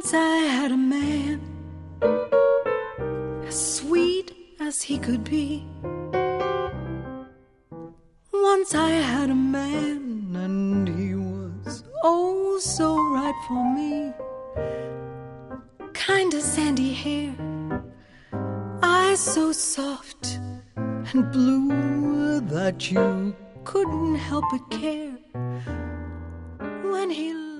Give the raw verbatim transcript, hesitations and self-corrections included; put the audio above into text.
Once I had a man, as sweet as he could be. Once I had a man, and he was oh so right for me. Kind of sandy hair, eyes so soft and blue that you couldn't help but care when he